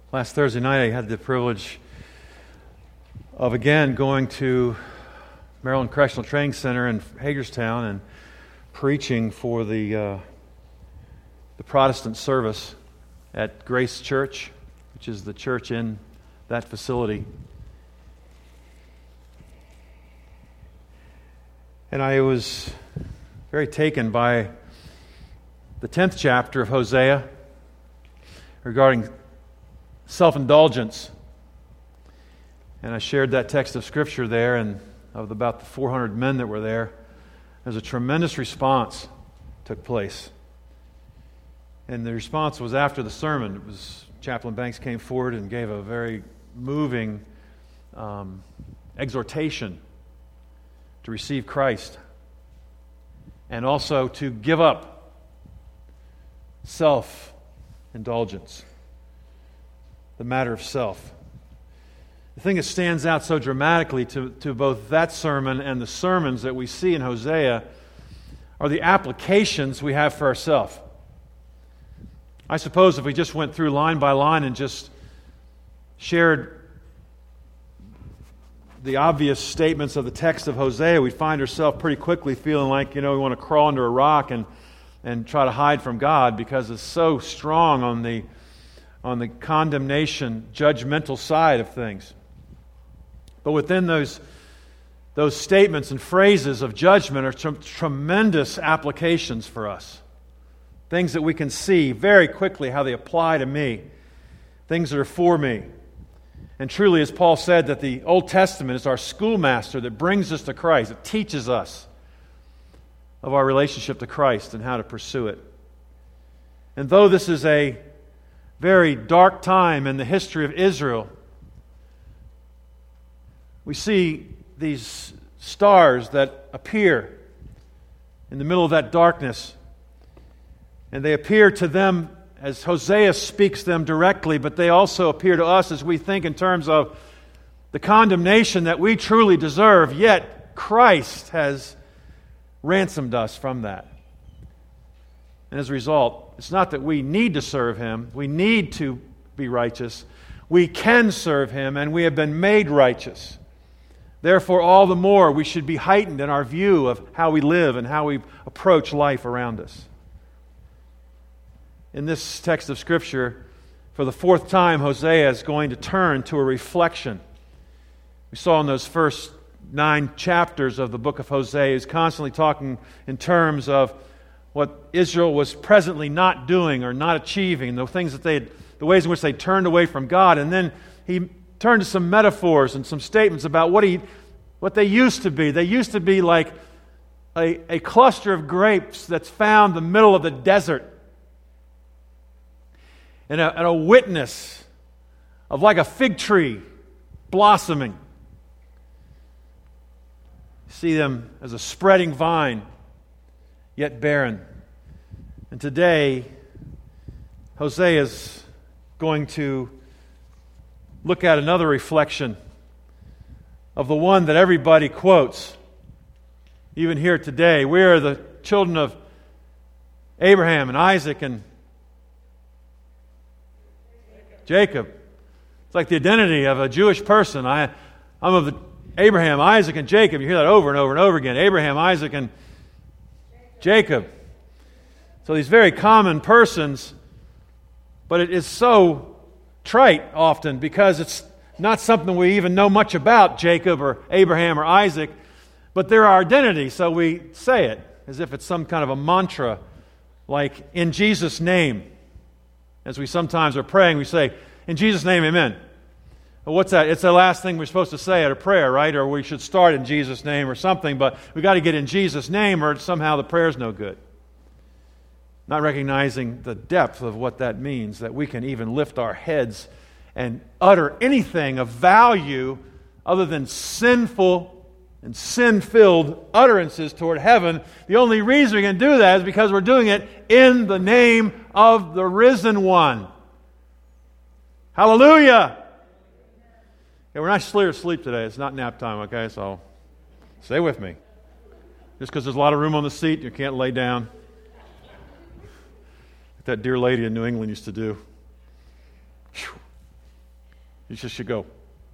Last Thursday night, I had the privilege of again going to Maryland Correctional Training Center in Hagerstown and preaching for the Protestant service at Grace Church, which is the church in that facility. And I was very taken by the 10th chapter of Hosea regarding self-indulgence. And I shared that text of Scripture there, and of about the 400 men that were there, there's a tremendous response took place. And the response was after the sermon. It was Chaplain Banks came forward and gave a very moving exhortation to receive Christ and also to give up self-indulgence, the matter of self. The thing that stands out so dramatically to both that sermon and the sermons that we see in Hosea are the applications we have for ourselves. I suppose if we just went through line by line and just shared the obvious statements of the text of Hosea, we'd find ourselves pretty quickly feeling like, we want to crawl under a rock and try to hide from God because it's so strong on the condemnation, judgmental side of things. But within those statements and phrases of judgment are tremendous applications for us. Things that we can see very quickly how they apply to me. Things that are for me. And truly, as Paul said, that the Old Testament is our schoolmaster that brings us to Christ. It teaches us of our relationship to Christ and how to pursue it. And though this is a very dark time in the history of Israel, we see these stars that appear in the middle of that darkness. And they appear to them as Hosea speaks them directly, but they also appear to us as we think in terms of the condemnation that we truly deserve, yet Christ has ransomed us from that. And as a result, it's not that we need to serve Him, we need to be righteous. We can serve Him, and we have been made righteous. Therefore, all the more we should be heightened in our view of how we live and how we approach life around us. In this text of Scripture, for the fourth time, Hosea is going to turn to a reflection. We saw in those first 9 chapters of the book of Hosea, he's constantly talking in terms of what Israel was presently not doing or not achieving, the ways in which they turned away from God. And then he turned to some metaphors and some statements about what they used to be. They used to be like a cluster of grapes that's found in the middle of the desert. And a witness of like a fig tree blossoming. You see them as a spreading vine, yet barren. And today, Hosea is going to look at another reflection of the one that everybody quotes. Even here today, we are the children of Abraham and Isaac and Jacob. It's like the identity of a Jewish person. I'm of Abraham, Isaac, and Jacob. You hear that over and over and over again. Abraham, Isaac, and Jacob. So these very common persons, but it is so trite often because it's not something we even know much about, Jacob or Abraham or Isaac, but they're our identity, so we say it as if it's some kind of a mantra, like in Jesus' name. As we sometimes are praying, we say, in Jesus' name, amen. Well, what's that? It's the last thing we're supposed to say at a prayer, right? Or we should start in Jesus' name or something, but we've got to get in Jesus' name or somehow the prayer's no good. Not recognizing the depth of what that means, that we can even lift our heads and utter anything of value other than sinful and sin-filled utterances toward heaven. The only reason we can do that is because we're doing it in the name of the risen one. Hallelujah! Okay, we're not asleep today. It's not nap time, okay? So stay with me. Just because there's a lot of room on the seat, you can't lay down. Like that dear lady in New England used to do. Whew. You just should go.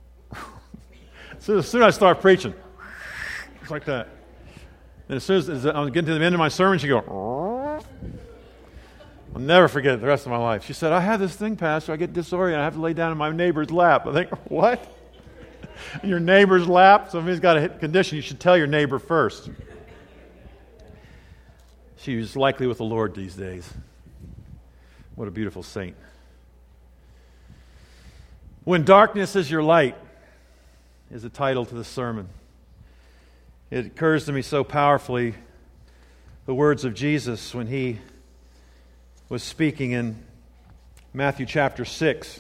So as soon as I start preaching, it's like that. And as soon as I'm getting to the end of my sermon, she go. I'll never forget it the rest of my life. She said, I have this thing, Pastor. I get disoriented. I have to lay down in my neighbor's lap. I think, what? In your neighbor's lap? Somebody's got a condition. You should tell your neighbor first. She was likely with the Lord these days. What a beautiful saint. When darkness is your light is the title to the sermon. It occurs to me so powerfully the words of Jesus when he was speaking in Matthew chapter 6,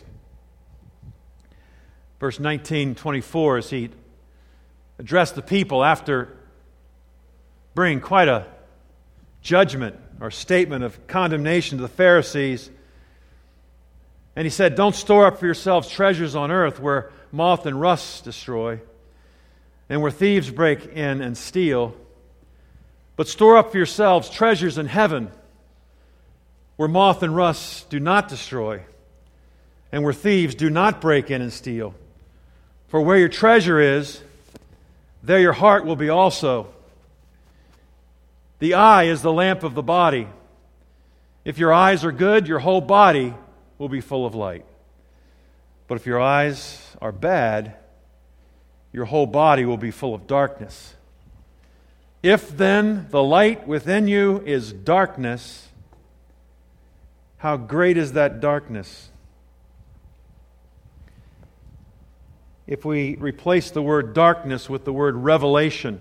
verse 19-24, as he addressed the people after bringing quite a judgment or statement of condemnation to the Pharisees. And he said, don't store up for yourselves treasures on earth where moth and rust destroy and where thieves break in and steal, but store up for yourselves treasures in heaven where moth and rust do not destroy and where thieves do not break in and steal. For where your treasure is, there your heart will be also. The eye is the lamp of the body. If your eyes are good, your whole body will be full of light. But if your eyes are bad, your whole body will be full of darkness. If then the light within you is darkness, how great is that darkness? If we replace the word darkness with the word revelation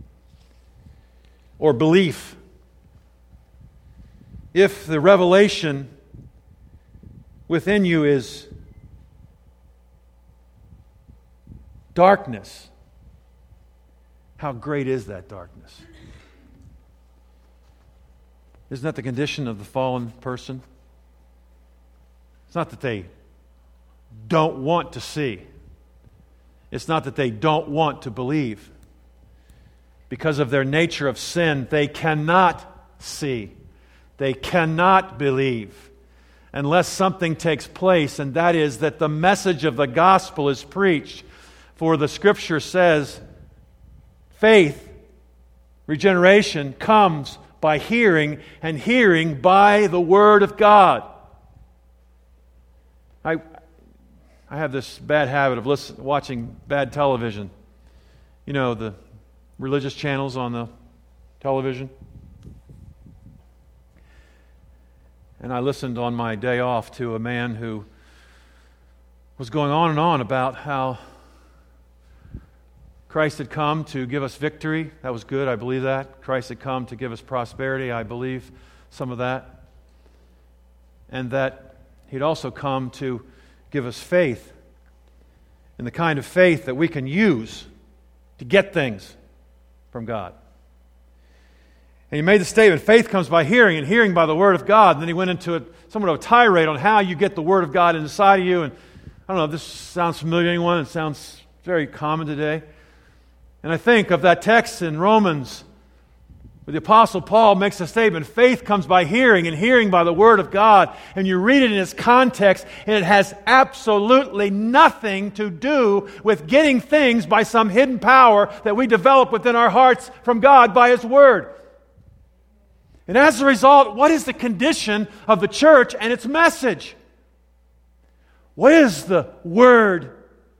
or belief, if the revelation within you is darkness, how great is that darkness? Isn't that the condition of the fallen person? It's not that they don't want to see. It's not that they don't want to believe. Because of their nature of sin, they cannot see. They cannot believe unless something takes place, and that is that the message of the gospel is preached. For the Scripture says, faith, regeneration, comes by hearing, and hearing by the Word of God. I have this bad habit of watching bad television. You know, the religious channels on the television. And I listened on my day off to a man who was going on and on about how Christ had come to give us victory. That was good, I believe that. Christ had come to give us prosperity. I believe some of that. And that He'd also come to give us faith, and the kind of faith that we can use to get things from God. And he made the statement, faith comes by hearing, and hearing by the Word of God. And then he went into somewhat of a tirade on how you get the Word of God inside of you. And I don't know if this sounds familiar to anyone. It sounds very common today. And I think of that text in Romans where the Apostle Paul makes a statement, faith comes by hearing, and hearing by the Word of God. And you read it in its context, and it has absolutely nothing to do with getting things by some hidden power that we develop within our hearts from God by His Word. And as a result, what is the condition of the church and its message? What is the Word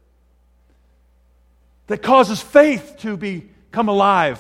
that causes faith to become alive?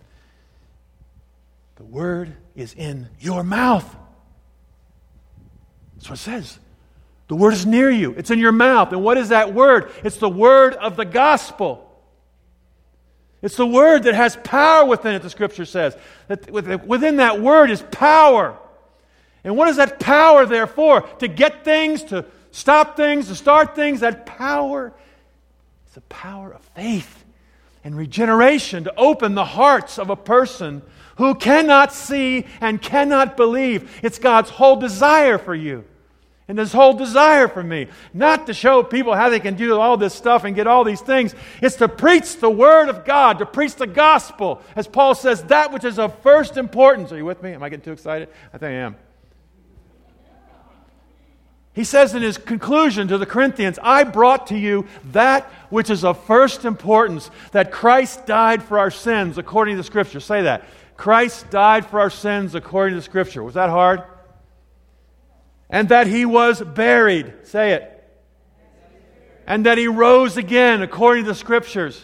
The Word is in your mouth. That's what it says. The Word is near you. It's in your mouth. And what is that Word? It's the Word of the gospel. It's the Word that has power within it, the Scripture says. That within that Word is power. And what is that power there for? To get things, to stop things, to start things. That power is the power of faith and regeneration to open the hearts of a person who cannot see and cannot believe. It's God's whole desire for you. And His whole desire for me. Not to show people how they can do all this stuff and get all these things. It's to preach the Word of God, to preach the gospel. As Paul says, that which is of first importance. Are you with me? Am I getting too excited? I think I am. He says in his conclusion to the Corinthians, I brought to you that which is of first importance, that Christ died for our sins according to the Scripture. Say that. Christ died for our sins according to the Scripture. Was that hard? And that He was buried. Say it. And that He rose again according to the Scriptures.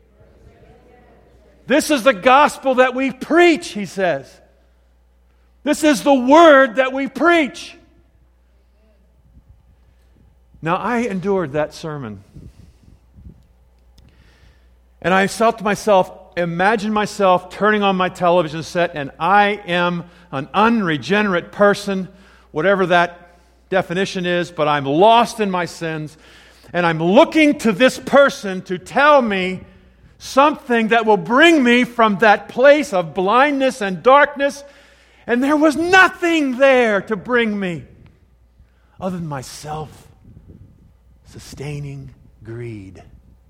This is the gospel that we preach, he says. This is the word that we preach. Now, I endured that sermon. And I felt to myself, imagine myself turning on my television set, and I am an unregenerate person, whatever that definition is, but I'm lost in my sins, and I'm looking to this person to tell me something that will bring me from that place of blindness and darkness, and there was nothing there to bring me other than myself. Sustaining greed.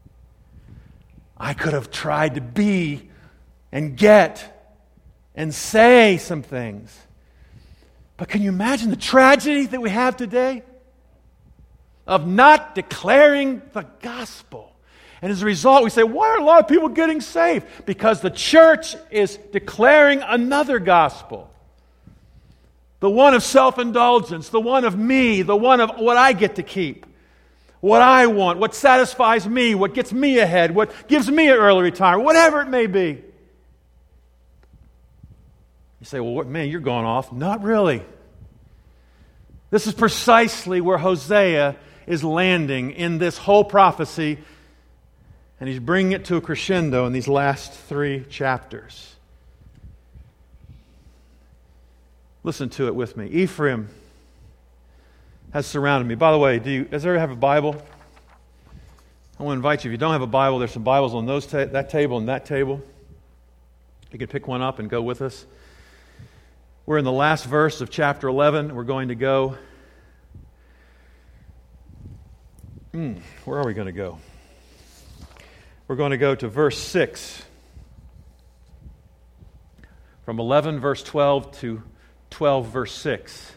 I could have tried to be and get and say some things. But can you imagine the tragedy that we have today of not declaring the gospel? And as a result, we say, why are a lot of people getting saved? Because the church is declaring another gospel. The one of self-indulgence, the one of me, the one of what I get to keep. What I want, what satisfies me, what gets me ahead, what gives me an early retirement, whatever it may be. You say, well, man, you're going off. Not really. This is precisely where Hosea is landing in this whole prophecy, and he's bringing it to a crescendo in these last 3 chapters. Listen to it with me. Ephraim has surrounded me. By the way, does everyone have a Bible? I want to invite you, if you don't have a Bible, there's some Bibles on that table and that table. You can pick one up and go with us. We're in the last verse of chapter 11. We're going to go... where are we going to go? We're going to go to verse 6. From 11 verse 12 to 12 verse 6.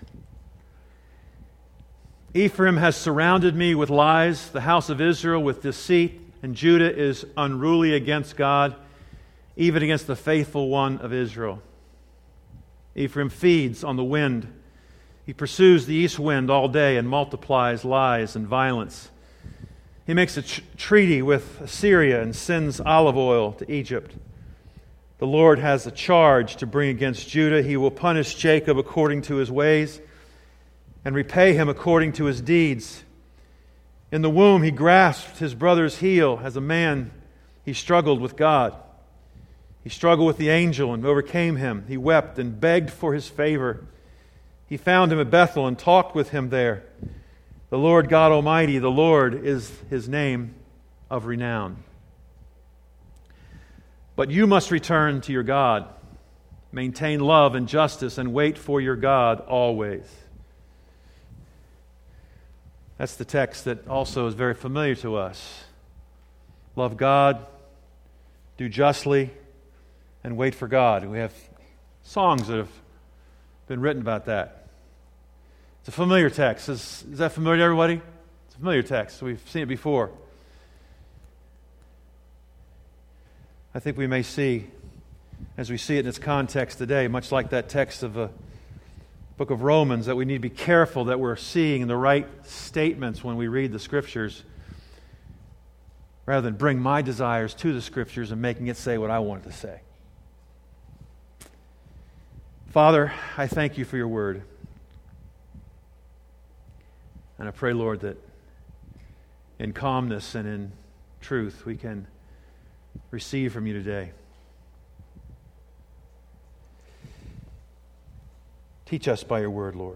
Ephraim has surrounded me with lies, the house of Israel with deceit, and Judah is unruly against God, even against the faithful one of Israel. Ephraim feeds on the wind. He pursues the east wind all day and multiplies lies and violence. He makes a treaty with Assyria and sends olive oil to Egypt. The Lord has a charge to bring against Judah. He will punish Jacob according to his ways and repay him according to his deeds. In the womb he grasped his brother's heel. As a man, he struggled with God. He struggled with the angel and overcame him. He wept and begged for his favor. He found him at Bethel and talked with him there. The Lord God Almighty, the Lord is his name of renown. But you must return to your God. Maintain love and justice and wait for your God always. That's the text that also is very familiar to us. Love God, do justly, and wait for God. We have songs that have been written about that. It's a familiar text. Is that familiar to everybody? It's a familiar text. We've seen it before. I think we may see, as we see it in its context today, much like that text of the book of Romans, that we need to be careful that we're seeing the right statements when we read the Scriptures, rather than bring my desires to the Scriptures and making it say what I want it to say. Father, I thank you for your word. And I pray, Lord, that in calmness and in truth we can receive from you today. Teach us by your word, Lord.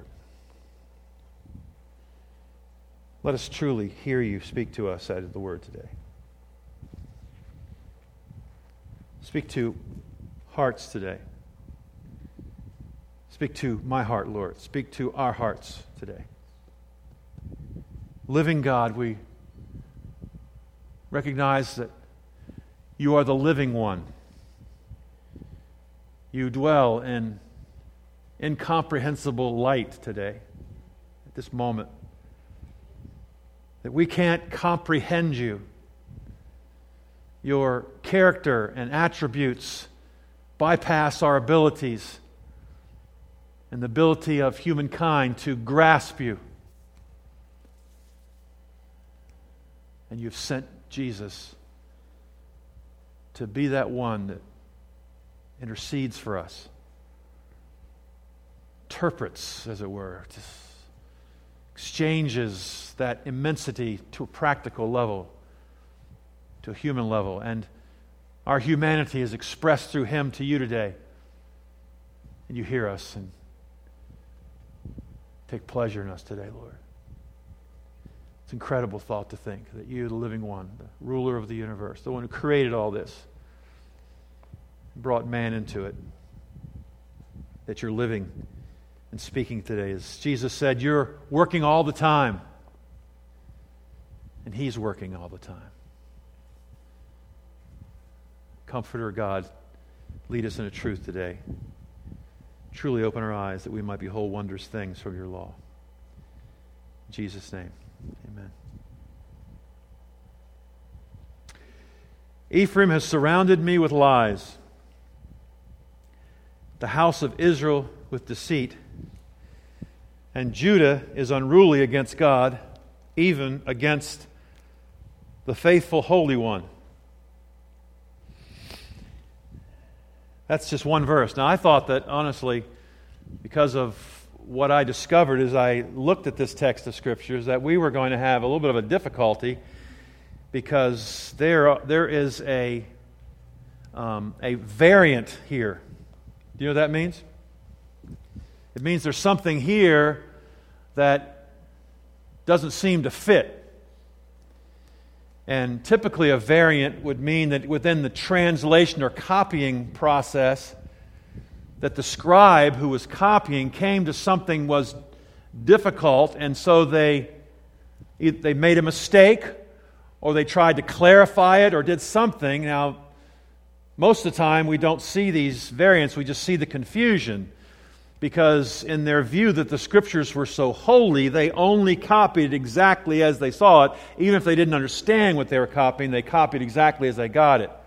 Let us truly hear you speak to us out of the word today. Speak to hearts today. Speak to my heart, Lord. Speak to our hearts today. Living God, we recognize that you are the living one. You dwell in incomprehensible light today, at this moment. that we can't comprehend you. Your character and attributes bypass our abilities and the ability of humankind to grasp you. And you've sent Jesus to be that one that intercedes for us, interprets, as it were, just exchanges that immensity to a practical level, to a human level. And our humanity is expressed through Him to you today. And you hear us and take pleasure in us today, Lord. It's an incredible thought to think that you, the living one, the ruler of the universe, the one who created all this, brought man into it, that you're living and speaking today. As Jesus said, you're working all the time, and He's working all the time. Comforter God, lead us into truth today. Truly open our eyes that we might behold wondrous things from your law. In Jesus' name, amen. Ephraim has surrounded me with lies, the house of Israel with deceit, and Judah is unruly against God, even against the faithful Holy One. That's just one verse. Now, I thought that, honestly, because of what I discovered as I looked at this text of Scriptures, that we were going to have a little bit of a difficulty because there is a variant here. Do you know what that means? It means there's something here that doesn't seem to fit. And typically a variant would mean that within the translation or copying process, that the scribe who was copying came to something was difficult, and so they made a mistake, or they tried to clarify it, or did something. Now, most of the time we don't see these variants, we just see the confusion. Because in their view that the Scriptures were so holy, they only copied exactly as they saw it. Even if they didn't understand what they were copying, they copied exactly as they got it.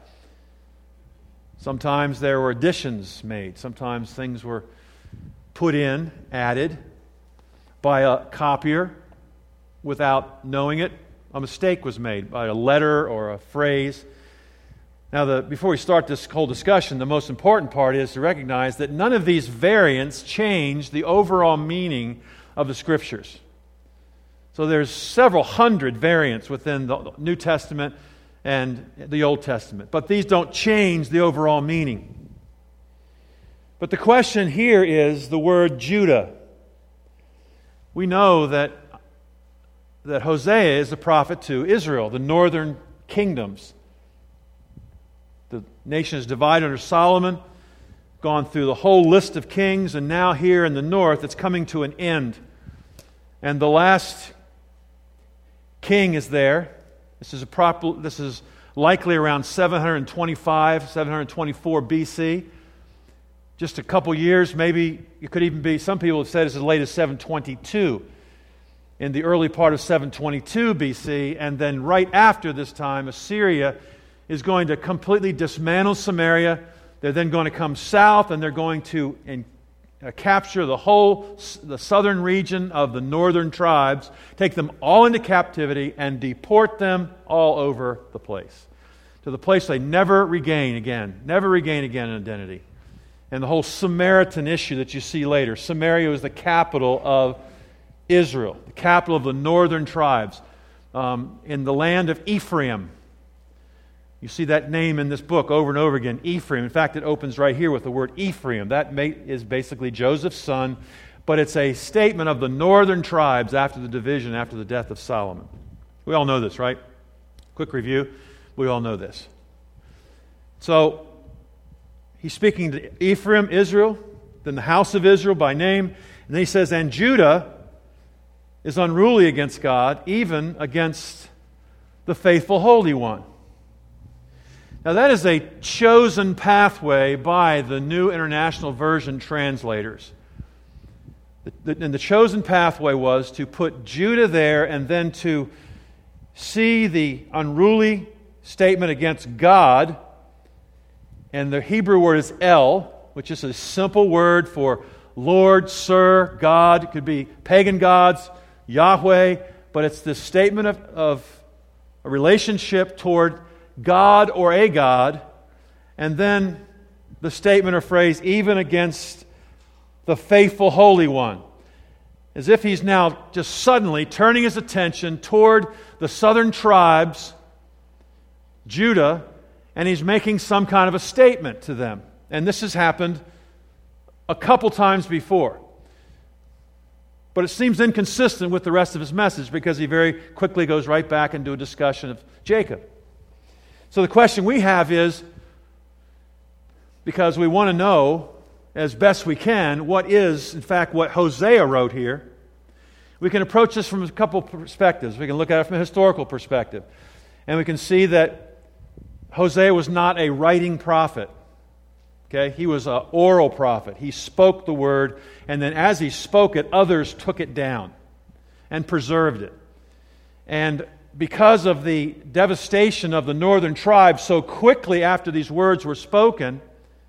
Sometimes there were additions made. Sometimes things were put in, added by a copier without knowing it. A mistake was made by a letter or a phrase. Now, before we start this whole discussion, the most important part is to recognize that none of these variants change the overall meaning of the Scriptures. So there's several hundred variants within the New Testament and the Old Testament, but these don't change the overall meaning. But the question here is the word Judah. We know that Hosea is the prophet to Israel, the northern kingdoms. The nation is divided under Solomon, gone through the whole list of kings, and now here in the north it's coming to an end. And the last king is there. This is likely around 725, 724 BC. Just a couple years, maybe it could even be, some people have said it's as late as 722. In the early part of 722 BC, and then right after this time, Assyria is going to completely dismantle Samaria. They're then going to come south, and they're going to capture the southern region of the northern tribes, take them all into captivity, and deport them all over the place. To the place they never regain again an identity. And the whole Samaritan issue that you see later. Samaria was the capital of Israel, the capital of the northern tribes, in the land of Ephraim. You see that name in this book over and over again, Ephraim. In fact, it opens right here with the word Ephraim. That is basically Joseph's son, but it's a statement of the northern tribes after the division, after the death of Solomon. We all know this, right? Quick review. We all know this. So, he's speaking to Ephraim, Israel, then the house of Israel by name, and then he says, and Judah is unruly against God, even against the faithful Holy One. Now that is a chosen pathway by the New International Version translators. And the chosen pathway was to put Judah there and then to see the unruly statement against God, and the Hebrew word is El, which is a simple word for Lord, Sir, God. It could be pagan gods, Yahweh, but it's this statement of a relationship toward God or a God, and then the statement or phrase, even against the faithful Holy One. As if he's now just suddenly turning his attention toward the southern tribes, Judah, and he's making some kind of a statement to them. And this has happened a couple times before. But it seems inconsistent with the rest of his message because he very quickly goes right back into a discussion of Jacob. So the question we have is, because we want to know as best we can what is, in fact, what Hosea wrote here, we can approach this from a couple perspectives. We can look at it from a historical perspective. And we can see that Hosea was not a writing prophet. Okay? He was an oral prophet. He spoke the word, and then as he spoke it, others took it down and preserved it. And because of the devastation of the northern tribes so quickly after these words were spoken,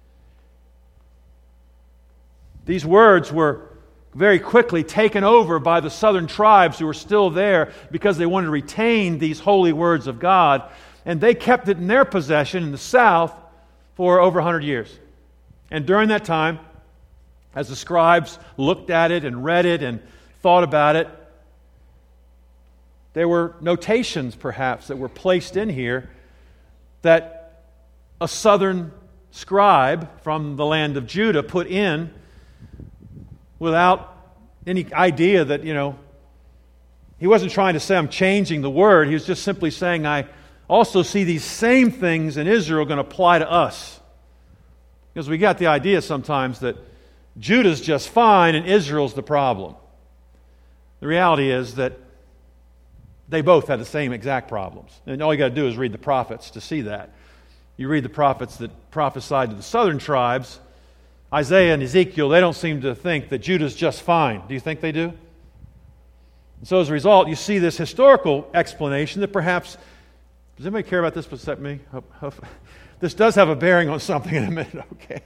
these words were very quickly taken over by the southern tribes who were still there because they wanted to retain these holy words of God, and they kept it in their possession in the south for over 100 years. And during that time, as the scribes looked at it and read it and thought about it, there were notations perhaps that were placed in here that a southern scribe from the land of Judah put in without any idea that, he wasn't trying to say, I'm changing the word. He was just simply saying, I also see these same things in Israel going to apply to us. Because we got the idea sometimes that Judah's just fine and Israel's the problem. The reality is that they both had the same exact problems. And all you got to do is read the prophets to see that. You read the prophets that prophesied to the southern tribes, Isaiah and Ezekiel, they don't seem to think that Judah's just fine. Do you think they do? And so as a result, you see this historical explanation that perhaps, does anybody care about this except me? This does have a bearing on something in a minute, okay?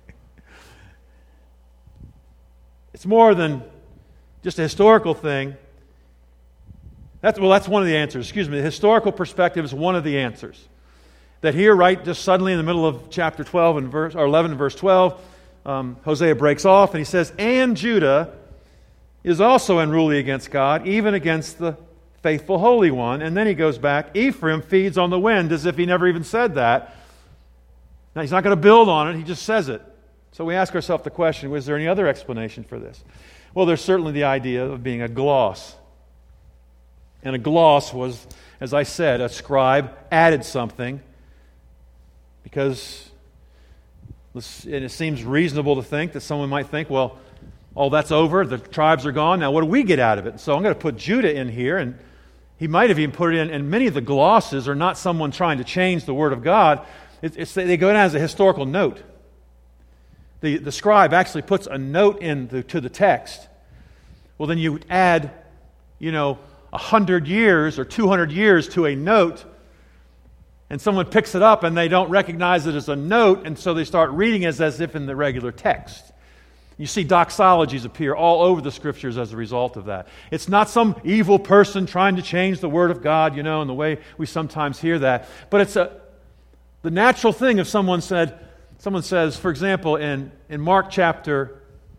It's more than just a historical thing. That's one of the answers. The historical perspective is one of the answers. That here, right, just suddenly in the middle of chapter 12 and 11 and verse 12, Hosea breaks off and he says, and Judah is also unruly against God, even against the faithful Holy One. And then he goes back, Ephraim feeds on the wind, as if he never even said that. Now, he's not going to build on it, he just says it. So we ask ourselves the question, was there any other explanation for this? Well, there's certainly the idea of being a gloss. And a gloss was, as I said, a scribe added something because and it seems reasonable to think that someone might think, well, that's over, the tribes are gone, now what do we get out of it? So I'm going to put Judah in here, and he might have even put it in, and many of the glosses are not someone trying to change the Word of God. They go down as a historical note. The scribe actually puts a note to the text. Well, then you add, 100 years or 200 years to a note, and someone picks it up and they don't recognize it as a note, and so they start reading it as if in the regular text. You see doxologies appear all over the Scriptures as a result of that. It's not some evil person trying to change the Word of God, in the way we sometimes hear that. But it's the natural thing if someone says, for example, in Mark chapter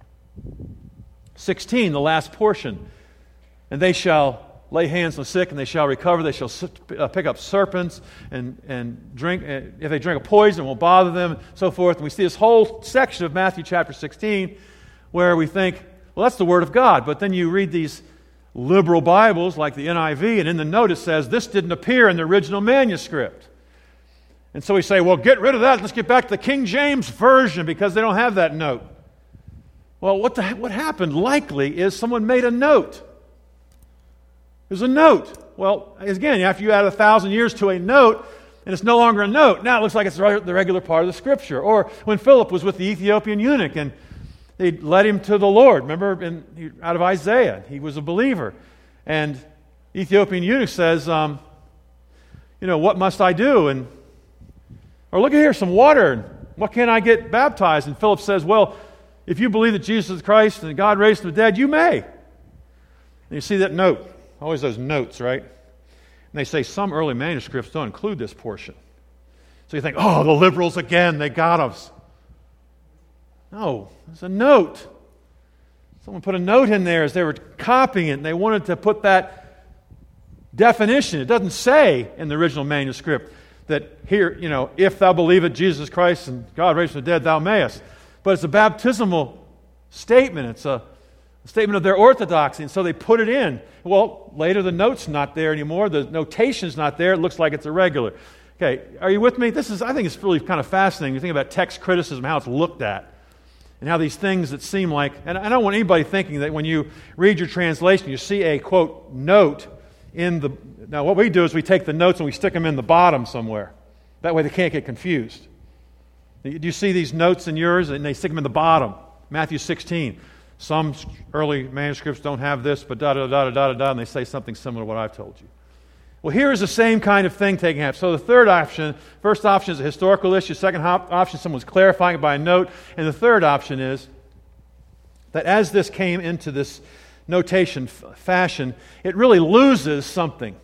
16, the last portion, and they shall lay hands on the sick and they shall recover, they shall pick up serpents and drink, if they drink a poison it won't bother them, and so forth. And we see this whole section of Matthew chapter 16 where we think, well, that's the Word of God. But then you read these liberal Bibles like the NIV, and in the note it says, this didn't appear in the original manuscript. And so we say, well, get rid of that. Let's get back to the King James Version because they don't have that note. Well, what happened likely is someone made a note. There's a note. Well, again, after you add 1,000 years to a note, and it's no longer a note, now it looks like it's the regular part of the Scripture. Or when Philip was with the Ethiopian eunuch and they led him to the Lord. Remember, out of Isaiah, he was a believer. And the Ethiopian eunuch says, what must I do? Or look at here, some water. What can I get baptized? And Philip says, well, if you believe that Jesus is Christ and God raised from the dead, you may. And you see that note. Always those notes, right? And they say some early manuscripts don't include this portion. So you think, oh, the liberals again, they got us. No, there's a note. Someone put a note in there as they were copying it, and they wanted to put that definition. It doesn't say in the original manuscript that here, if thou believest Jesus Christ and God raised from the dead, thou mayest. But it's a baptismal statement. It's a statement of their orthodoxy, and so they put it in. Well, later the note's not there anymore. The notation's not there. It looks like it's irregular. Okay, are you with me? I think it's really kind of fascinating. You think about text criticism, how it's looked at, and how these things that seem like, and I don't want anybody thinking that when you read your translation, you see a, quote, note in the, now what we do is we take the notes and we stick them in the bottom somewhere. That way they can't get confused. Do you see these notes in yours? And they stick them in the bottom. Matthew 16. Some early manuscripts don't have this, but da-da-da-da-da-da, and they say something similar to what I've told you. Well, here is the same kind of thing taking place. So the third option, first option is a historical issue. Second option, someone's clarifying it by a note. And the third option is that as this came into this notation fashion, it really loses something.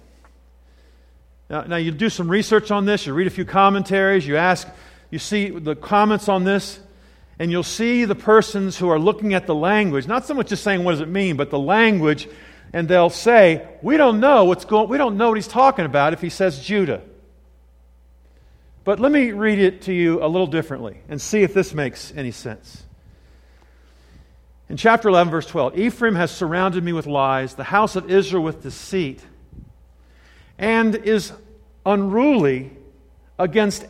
Now you do some research on this, you read a few commentaries, you see the comments on this, and you'll see the persons who are looking at the language, not so much just saying what does it mean, but the language, and they'll say, we don't know what he's talking about if he says Judah. But let me read it to you a little differently and see if this makes any sense. In chapter 11, verse 12, Ephraim has surrounded me with lies, the house of Israel with deceit, and is unruly against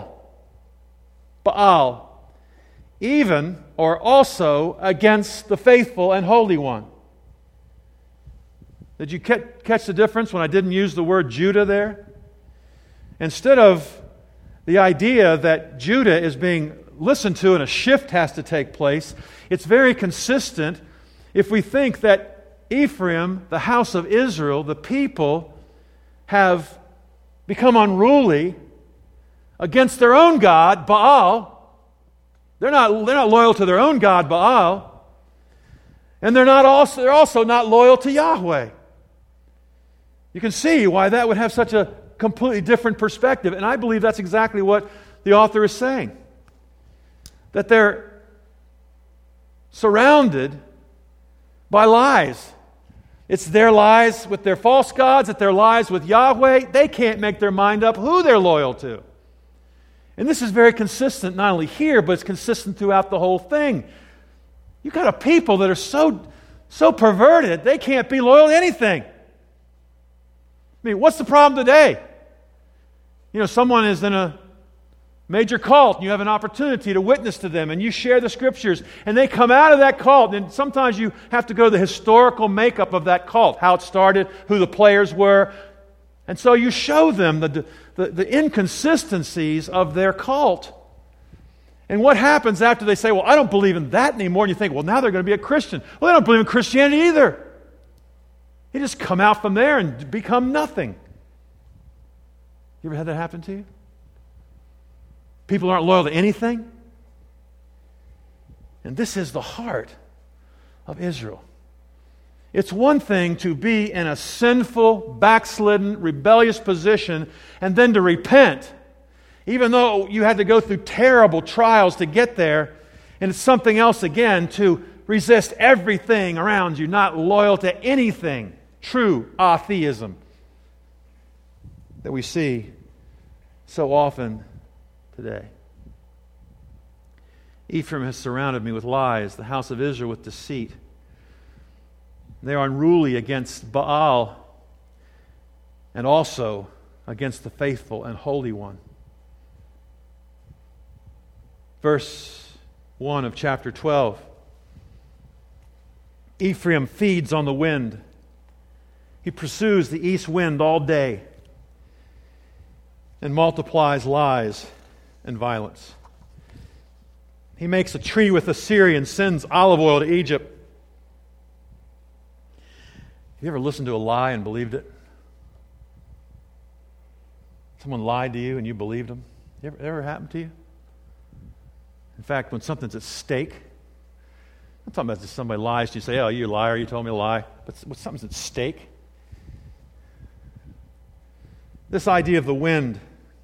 Baal, even or also against the faithful and holy one. Did you catch the difference when I didn't use the word Judah there? Instead of the idea that Judah is being listened to and a shift has to take place, it's very consistent if we think that Ephraim, the house of Israel, the people, have become unruly against their own god, Baal. They're not loyal to their own god, Baal. And they're also not loyal to Yahweh. You can see why that would have such a completely different perspective. And I believe that's exactly what the author is saying. That they're surrounded by lies. It's their lies with their false gods, it's their lies with Yahweh. They can't make their mind up who they're loyal to. And this is very consistent, not only here, but it's consistent throughout the whole thing. You've got a people that are so perverted, they can't be loyal to anything. I mean, what's the problem today? Someone is in a major cult, and you have an opportunity to witness to them, and you share the scriptures, and they come out of that cult, and sometimes you have to go to the historical makeup of that cult, how it started, who the players were, and so you show them the inconsistencies of their cult. And what happens after they say, well, I don't believe in that anymore, and you think, well, now they're going to be a Christian. Well, they don't believe in Christianity either. You just come out from there and become nothing. You ever had that happen to you? People aren't loyal to anything? And this is the heart of Israel. It's one thing to be in a sinful, backslidden, rebellious position and then to repent, even though you had to go through terrible trials to get there. And it's something else again to resist everything around you, not loyal to anything. True atheism that we see so often today. Ephraim has surrounded me with lies, the house of Israel with deceit. They are unruly against Baal and also against the faithful and holy one. Verse 1 of chapter 12. Ephraim feeds on the wind. He pursues the east wind all day and multiplies lies and violence. He makes a treaty with Assyria and sends olive oil to Egypt. Have you ever listened to a lie and believed it? Someone lied to you and you believed them? Ever happened to you? In fact, when something's at stake, I'm talking about just somebody lies to you, say, oh, you liar, you told me a lie. But when something's at stake, this idea of the wind,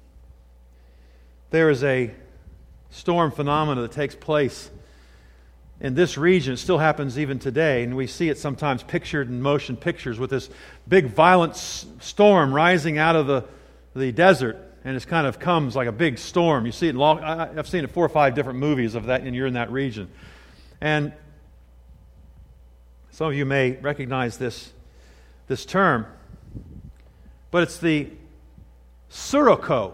there is a storm phenomena that takes place in this region. It still happens even today, and we see it sometimes pictured in motion pictures with this big violent storm rising out of the desert, and it kind of comes like a big storm. You see it I've seen it 4 or 5 different movies of that, and you're in that region. And some of you may recognize this term, but it's the Sirocco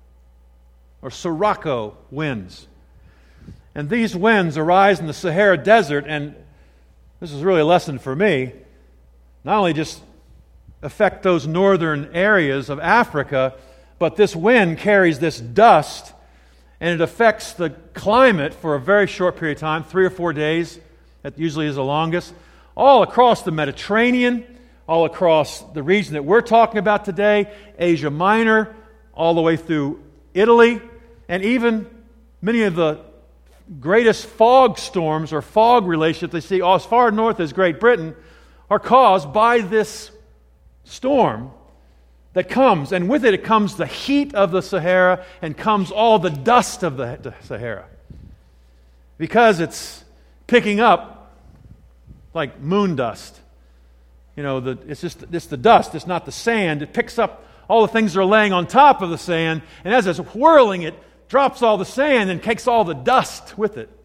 or Sirocco winds. And these winds arise in the Sahara Desert, and this is really a lesson for me, not only just affect those northern areas of Africa, but this wind carries this dust, and it affects the climate for a very short period of time, 3 or 4 days, that usually is the longest, all across the Mediterranean, all across the region that we're talking about today, Asia Minor, all the way through Italy, and even many of the greatest fog storms or fog relationships they see as far north as Great Britain are caused by this storm that comes, and with it comes the heat of the Sahara and comes all the dust of the Sahara. Because it's picking up like moon dust. You know, it's the dust, it's not the sand. It picks up all the things that are laying on top of the sand, and as it's whirling, it drops all the sand and takes all the dust with it.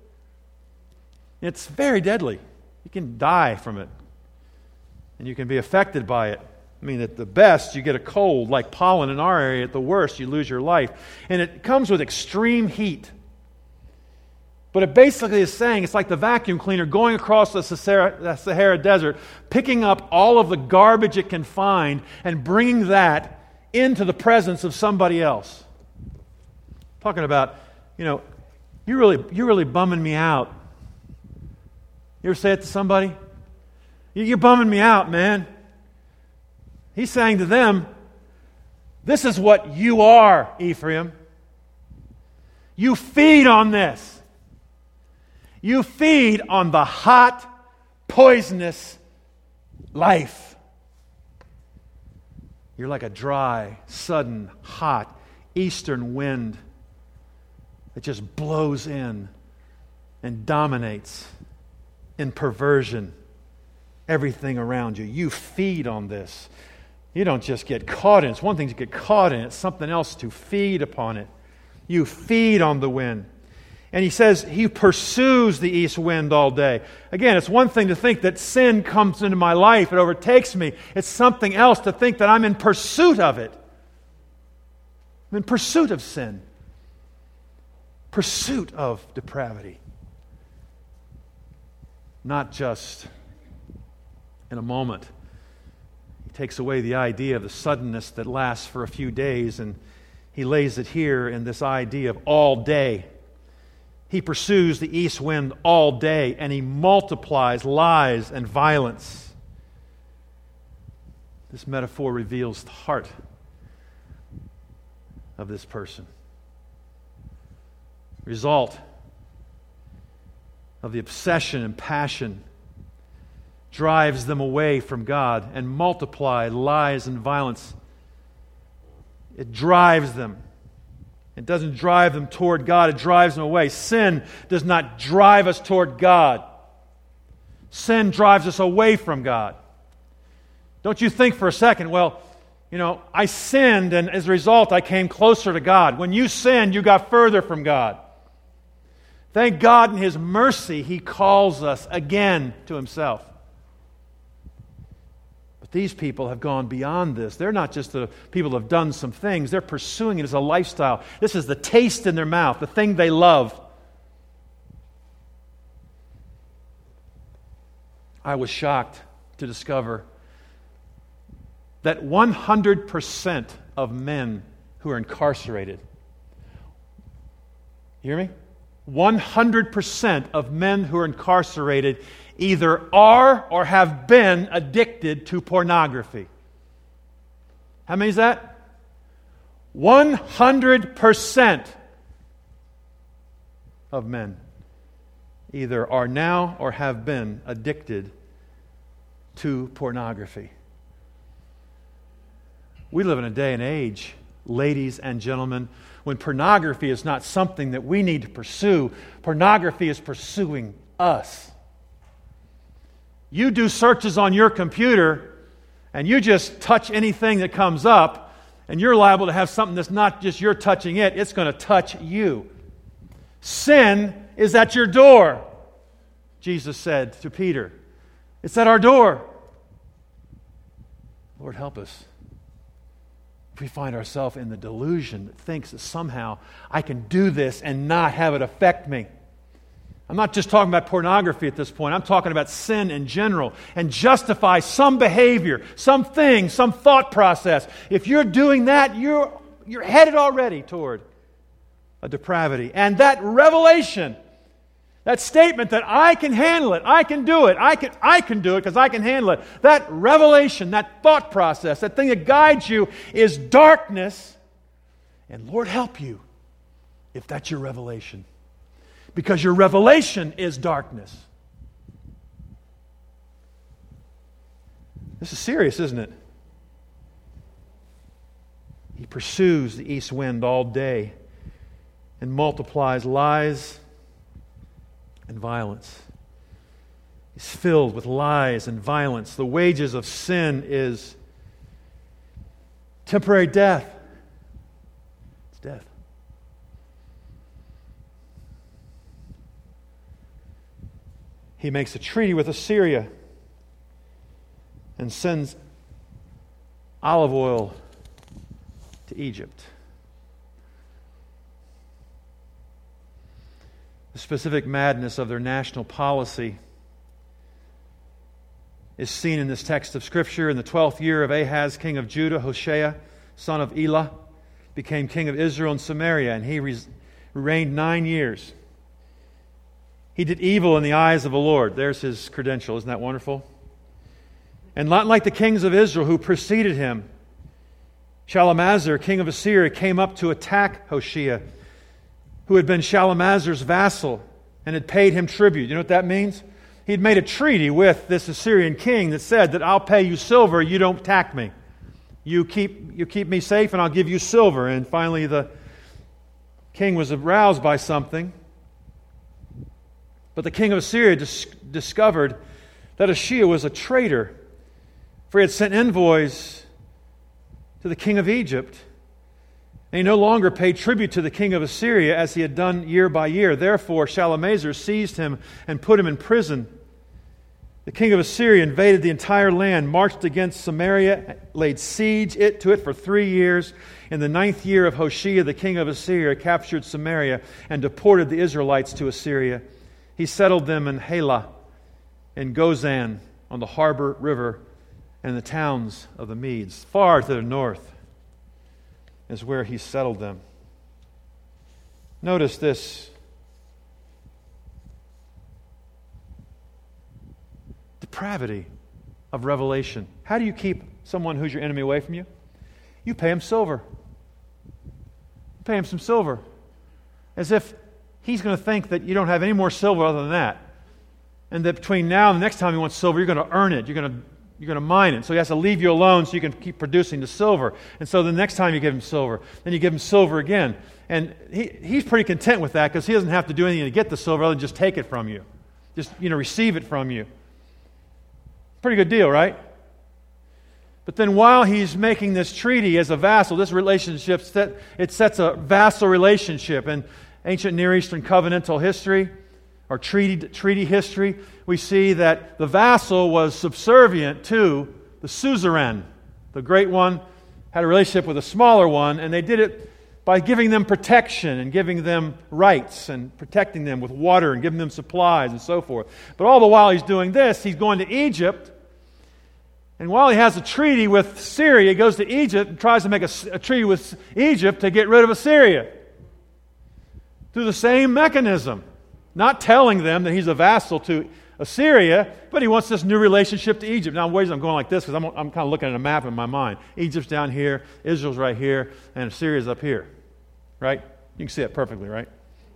It's very deadly. You can die from it, and you can be affected by it. I mean, at the best, you get a cold, like pollen in our area. At the worst, you lose your life. And it comes with extreme heat. But it basically is saying it's like the vacuum cleaner going across the Sahara Desert, picking up all of the garbage it can find and bringing that into the presence of somebody else. Talking about, you're really bumming me out. You ever say it to somebody? You're bumming me out, man. He's saying to them, this is what you are, Ephraim. You feed on this. You feed on the hot, poisonous life. You're like a dry, sudden, hot, eastern wind that just blows in and dominates in perversion everything around you. You feed on this. You don't just get caught in it. It's one thing to get caught in it. It's something else to feed upon it. You feed on the wind. And he says he pursues the east wind all day. Again, it's one thing to think that sin comes into my life, it overtakes me. It's something else to think that I'm in pursuit of it. I'm in pursuit of sin. Pursuit of depravity. Not just in a moment. He takes away the idea of the suddenness that lasts for a few days, and he lays it here in this idea of all day. He pursues the east wind all day, and he multiplies lies and violence. This metaphor reveals the heart of this person. Result of the obsession and passion drives them away from God and multiply lies and violence. It drives them. It doesn't drive them toward God, it drives them away. Sin does not drive us toward God. Sin drives us away from God. Don't you think for a second, I sinned, and as a result I came closer to God. When you sinned, you got further from God. Thank God in His mercy He calls us again to Himself. These people have gone beyond this. They're not just the people who have done some things. They're pursuing it as a lifestyle. This is the taste in their mouth, the thing they love. I was shocked to discover that 100% of men who are incarcerated, you hear me? 100% of men who are incarcerated either are or have been addicted to pornography. How many is that? 100% of men either are now or have been addicted to pornography. We live in a day and age, ladies and gentlemen, when pornography is not something that we need to pursue. Pornography is pursuing us. You do searches on your computer, and you just touch anything that comes up, and you're liable to have something that's not just you're touching it, it's going to touch you. Sin is at your door, Jesus said to Peter. It's at our door. Lord, help us. If we find ourselves in the delusion that thinks that somehow I can do this and not have it affect me. I'm not just talking about pornography at this point. I'm talking about sin in general, and justify some behavior, something, some thought process. If you're doing that, you're headed already toward a depravity. And that revelation, that statement that I can handle it, I can do it, I can do it because I can handle it. That revelation, that thought process, that thing that guides you is darkness. And Lord, help you if that's your revelation. Because your revelation is darkness. This is serious, isn't it? He pursues the east wind all day and multiplies lies and violence. He's filled with lies and violence. The wages of sin is temporary death. It's death. He makes a treaty with Assyria and sends olive oil to Egypt. The specific madness of their national policy is seen in this text of Scripture. In the 12th year of Ahaz, king of Judah, Hoshea, son of Elah, became king of Israel and Samaria, and he reigned 9 years. He did evil in the eyes of the Lord. There's his credential. Isn't that wonderful? And not like the kings of Israel who preceded him, Shalmaneser, king of Assyria, came up to attack Hoshea, who had been Shalmaneser's vassal and had paid him tribute. You know what that means? He'd made a treaty with this Assyrian king that said that I'll pay you silver, you don't attack me. You keep me safe and I'll give you silver. And finally the king was aroused by something. But the king of Assyria discovered that Hoshea was a traitor, for he had sent envoys to the king of Egypt. And he no longer paid tribute to the king of Assyria as he had done year by year. Therefore, Shalmaneser seized him and put him in prison. The king of Assyria invaded the entire land, marched against Samaria, laid siege to it for 3 years. In the 9th year of Hoshea, the king of Assyria captured Samaria and deported the Israelites to Assyria. He settled them in Halah, in Gozan, on the harbor river, and in the towns of the Medes. Far to the north is where he settled them. Notice this. Depravity of revelation. How do you keep someone who's your enemy away from you? You pay him silver. You pay him some silver. As if he's going to think that you don't have any more silver other than that. And that between now and the next time he wants silver, you're going to earn it. You're going to mine it. So he has to leave you alone so you can keep producing the silver. And so the next time you give him silver, then you give him silver again. And he's pretty content with that because he doesn't have to do anything to get the silver other than just take it from you. Just, receive it from you. Pretty good deal, right? But then while he's making this treaty as a vassal, this relationship, it sets a vassal relationship. And ancient Near Eastern covenantal history, or treaty history, we see that the vassal was subservient to the suzerain. The great one had a relationship with the smaller one, and they did it by giving them protection and giving them rights and protecting them with water and giving them supplies and so forth. But all the while he's doing this, he's going to Egypt, and while he has a treaty with Syria, he goes to Egypt and tries to make a treaty with Egypt to get rid of Assyria. Through the same mechanism. Not telling them that he's a vassal to Assyria, but he wants this new relationship to Egypt. Now, ways I'm going like this because I'm kind of looking at a map in my mind. Egypt's down here, Israel's right here, and Assyria's up here. Right? You can see it perfectly, right?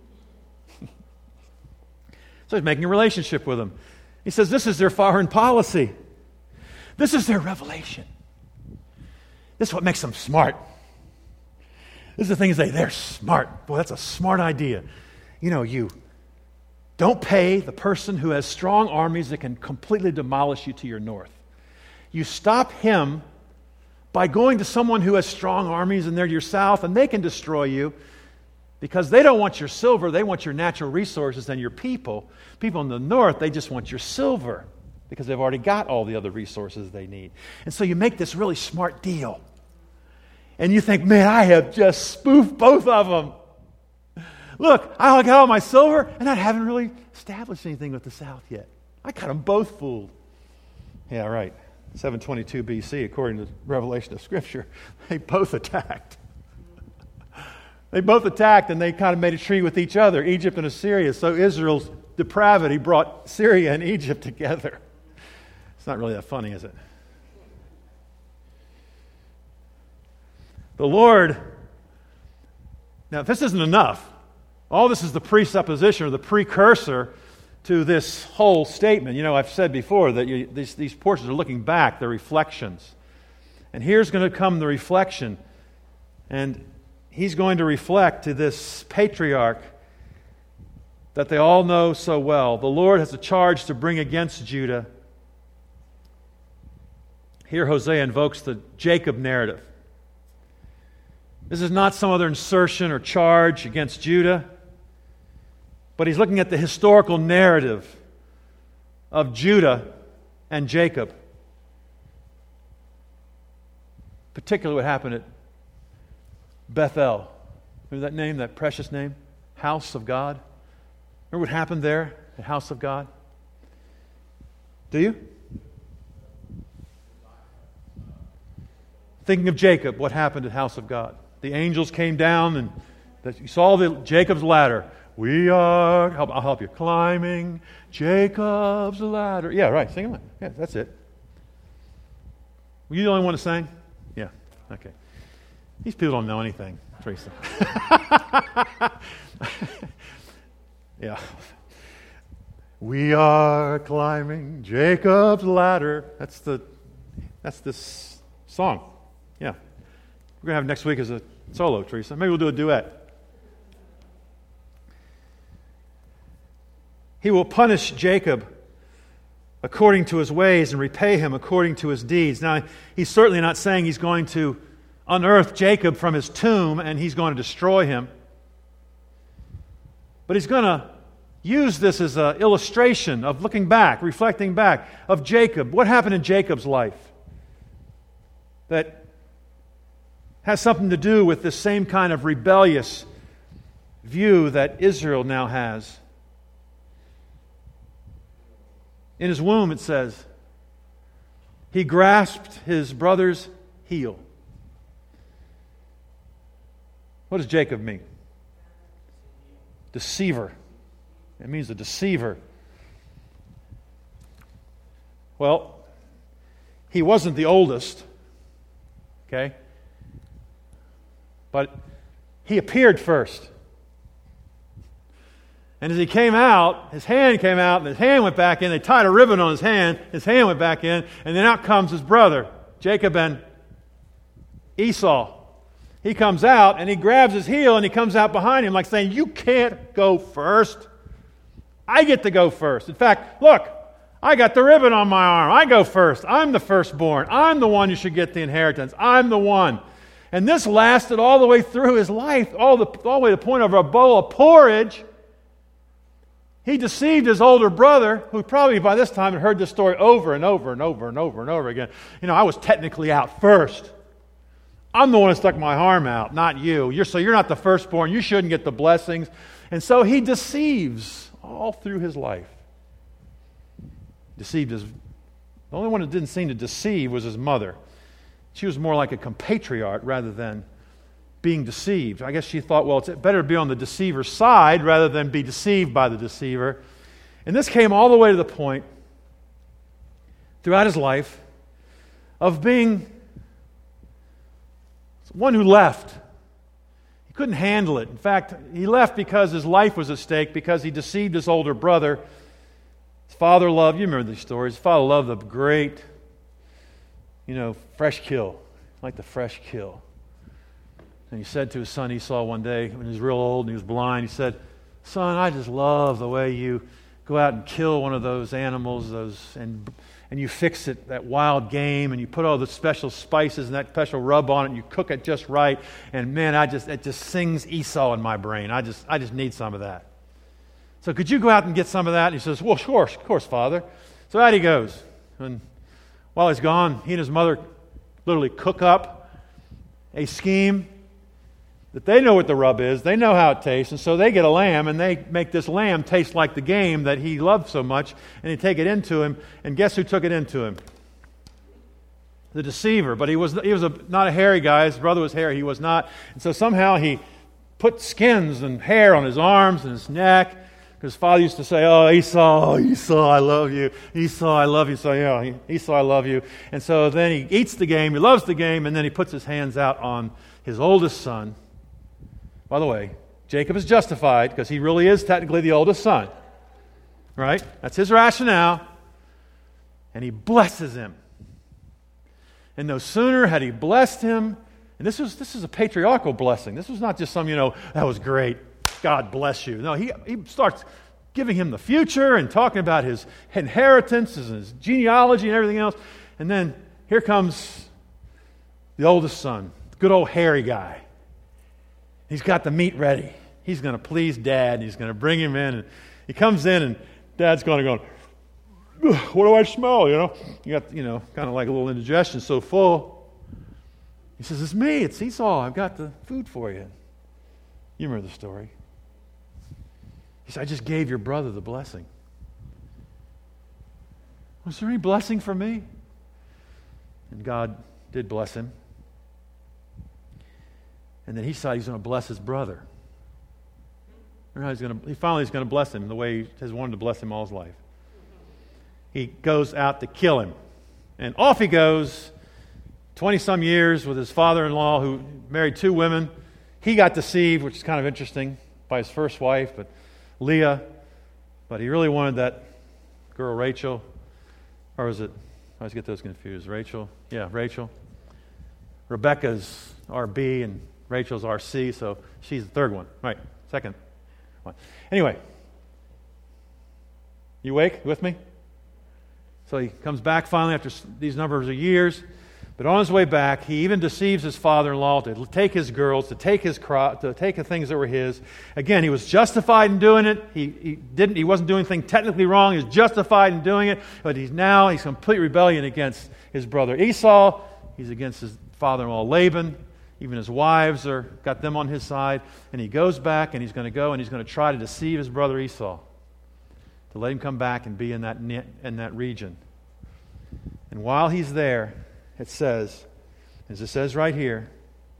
So he's making a relationship with them. He says this is their foreign policy. This is their revelation. This is what makes them smart. This is the thing is they're smart. Boy, that's a smart idea. You don't pay the person who has strong armies that can completely demolish you to your north. You stop him by going to someone who has strong armies and they're to your south and they can destroy you because they don't want your silver, they want your natural resources and your people. People in the north, they just want your silver because they've already got all the other resources they need. And so you make this really smart deal. And you think, man, I have just spoofed both of them. Look, I got all my silver, and I haven't really established anything with the south yet. I got them both fooled. Yeah, right. 722 BC, according to the revelation of Scripture, they both attacked. They both attacked, and they kind of made a treaty with each other, Egypt and Assyria. So Israel's depravity brought Syria and Egypt together. It's not really that funny, is it? The Lord, now if this isn't enough, all this is the presupposition or the precursor to this whole statement. I've said before that these portions are looking back, they're reflections. And here's going to come the reflection. And he's going to reflect to this patriarch that they all know so well. The Lord has a charge to bring against Judah. Here Hosea invokes the Jacob narrative. This is not some other insertion or charge against Judah, but he's looking at the historical narrative of Judah and Jacob. Particularly what happened at Bethel. Remember that name, that precious name? House of God. Remember what happened there, the house of God? Do you? Thinking of Jacob, what happened at house of God? The angels came down and you saw Jacob's ladder. I'll help you. Climbing Jacob's ladder. Yeah, right. Sing it. Yeah, that's it. Were you the only one to sing? Yeah. Okay. These people don't know anything, Teresa. Yeah. We are climbing Jacob's ladder. That's this song. Yeah. We're going to have next week as a solo, Teresa. Maybe we'll do a duet. He will punish Jacob according to his ways and repay him according to his deeds. Now, he's certainly not saying he's going to unearth Jacob from his tomb and he's going to destroy him. But he's going to use this as an illustration of looking back, reflecting back of Jacob. What happened in Jacob's life that has something to do with this same kind of rebellious view that Israel now has? In his womb, it says, he grasped his brother's heel. What does Jacob mean? Deceiver. It means a deceiver. Well, he wasn't the oldest, okay? But he appeared first. And as he came out, his hand came out, and his hand went back in. They tied a ribbon on his hand went back in, and then out comes his brother, Jacob and Esau. He comes out, and he grabs his heel, and he comes out behind him like saying, you can't go first. I get to go first. In fact, look, I got the ribbon on my arm. I go first. I'm the firstborn. I'm the one who should get the inheritance. I'm the one. And this lasted all the way through his life, all the way to the point of a bowl of porridge. He deceived his older brother, who probably by this time had heard this story over and over and over and over and over again. I was technically out first. I'm the one who stuck my arm out, not you. So you're not the firstborn. You shouldn't get the blessings. And so he deceives all through his life. The only one that didn't seem to deceive was his mother. She was more like a compatriot rather than being deceived. I guess she thought, well, it's better to be on the deceiver's side rather than be deceived by the deceiver. And this came all the way to the point throughout his life of being one who left. He couldn't handle it. In fact, he left because his life was at stake, because he deceived his older brother. His father loved, you remember these stories, his father loved the great, fresh kill, like the fresh kill. And he said to his son Esau one day, when he was real old and he was blind, he said, "Son, I just love the way you go out and kill one of those animals, and you fix it, that wild game, and you put all the special spices and that special rub on it, and you cook it just right. And man, it just sings Esau in my brain. I just need some of that. So could you go out and get some of that?" And he says, "Well, of course, Father." So out he goes. And while he's gone, he and his mother literally cook up a scheme that they know what the rub is, they know how it tastes, and so they get a lamb, and they make this lamb taste like the game that he loved so much, and they take it into him, and guess who took it into him? The deceiver. But he was not a hairy guy. His brother was hairy. He was not. And so somehow he put skins and hair on his arms and his neck, because his father used to say, "Oh, Esau, I love you. Esau, I love you." So, Esau, I love you. And so then he eats the game, he loves the game, and then he puts his hands out on his oldest son. By the way, Jacob is justified because he really is technically the oldest son. Right? That's his rationale. And he blesses him. And no sooner had he blessed him, and this is a patriarchal blessing. This was not just some, "That was great. God bless you." No, he starts giving him the future and talking about his inheritance and his genealogy and everything else. And then here comes the oldest son, good old hairy guy. He's got the meat ready. He's going to please Dad, and he's going to bring him in. And he comes in, and Dad's going to go, "What do I smell?" You got, kind of like a little indigestion, so full. He says, "It's me. It's Esau. I've got the food for you." You remember the story. He said, "I just gave your brother the blessing." Was there any blessing for me? And God did bless him. And then he decided he's going to bless his brother. He's going to bless him the way he has wanted to bless him all his life. He goes out to kill him. And off he goes, 20-some years with his father-in-law who married 2 women. He got deceived, which is kind of interesting, by his first wife, but Leah. But he really wanted that girl Rachel. Or was it? I always get those confused. Rachel? Yeah, Rachel. Rebecca's RB and Rachel's RC, so she's the third one. Right, second one. Anyway, you awake with me? So he comes back finally after these numbers of years. But on his way back, he even deceives his father-in-law to take his girls, to take his crop, to take the things that were his. Again, he was justified in doing it. He wasn't doing anything technically wrong. He was justified in doing it. But he's complete rebellion against his brother Esau. He's against his father-in-law Laban. Even his wives got them on his side. And he goes back, and he's going to try to deceive his brother Esau, to let him come back and be in that region. And while he's there, it says, as it says right here,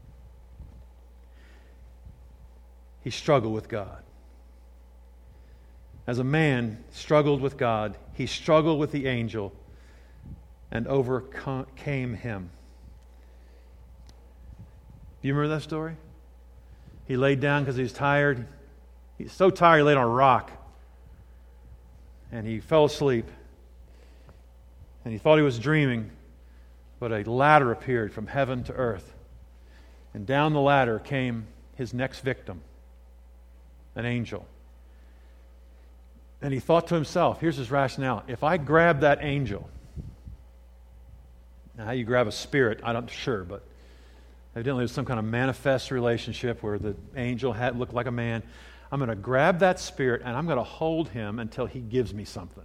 he struggled with God. As a man struggled with God, he struggled with the angel and overcame him. Do you remember that story? He laid down because he was tired. He's so tired he laid on a rock. And he fell asleep. And he thought he was dreaming. But a ladder appeared from heaven to earth. And down the ladder came his next victim, an angel. And he thought to himself, here's his rationale, if I grab that angel, now how you grab a spirit, I'm not sure, but evidently there's some kind of manifest relationship where the angel looked like a man. I'm going to grab that spirit and I'm going to hold him until he gives me something.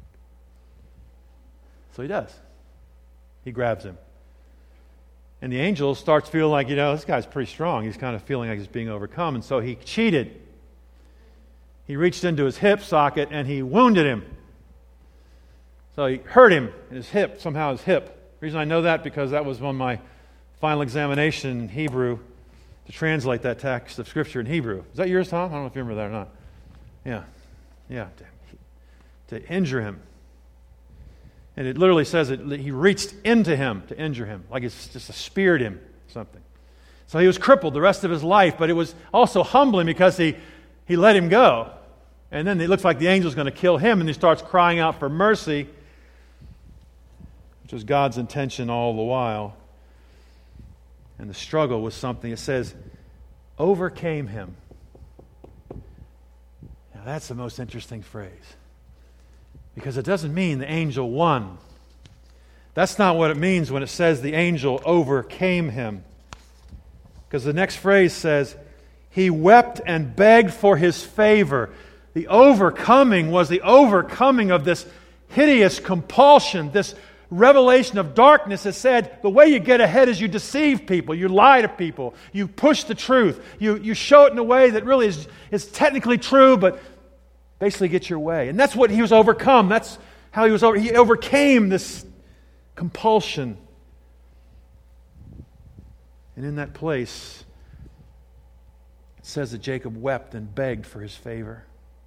So he does. He grabs him. And the angel starts feeling like, this guy's pretty strong. He's kind of feeling like he's being overcome. And so he cheated. He reached into his hip socket and he wounded him. So he hurt him in his hip, somehow his hip. The reason I know that because that was on my final examination in Hebrew to translate that text of Scripture in Hebrew. Is that yours, Tom? I don't know if you remember that or not. Yeah. to injure him. And it literally says that he reached into him to injure him, like it's just speared him or something. So he was crippled the rest of his life, but it was also humbling because he let him go. And then it looks like the angel's going to kill him, and he starts crying out for mercy, which was God's intention all the while. And the struggle was something, it says, overcame him. Now that's the most interesting phrase. Because it doesn't mean the angel won. That's not what it means when it says the angel overcame him. Because the next phrase says, he wept and begged for his favor. The overcoming was the overcoming of this hideous compulsion, this revelation of darkness that said the way you get ahead is you deceive people, you lie to people, you push the truth, you show it in a way that really is technically true, but basically get your way. And that's what he was overcome. That's how he overcame this compulsion. And in that place, it says that Jacob wept and begged for his favor.